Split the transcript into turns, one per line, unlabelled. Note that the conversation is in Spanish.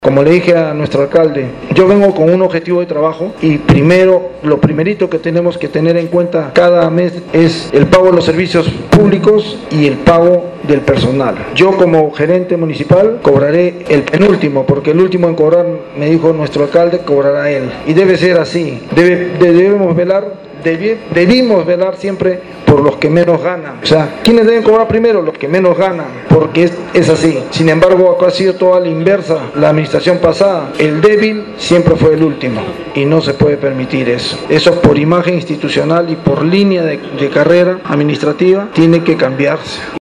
Como le dije a nuestro alcalde, yo vengo con un objetivo de trabajo y lo primerito que tenemos que tener en cuenta cada mes es el pago de los servicios públicos y el pago del personal. Yo como gerente municipal cobraré el penúltimo, porque el último en cobrar, me dijo nuestro alcalde, cobrará él. Y debe ser así, debimos velar siempre por los que menos ganan. O sea, ¿quiénes deben cobrar primero? Los que menos ganan, porque es así. Sin embargo, acá ha sido toda la inversa. La administración pasada, el débil siempre fue el último y no se puede permitir eso. Eso por imagen institucional y por línea de carrera administrativa tiene que cambiarse.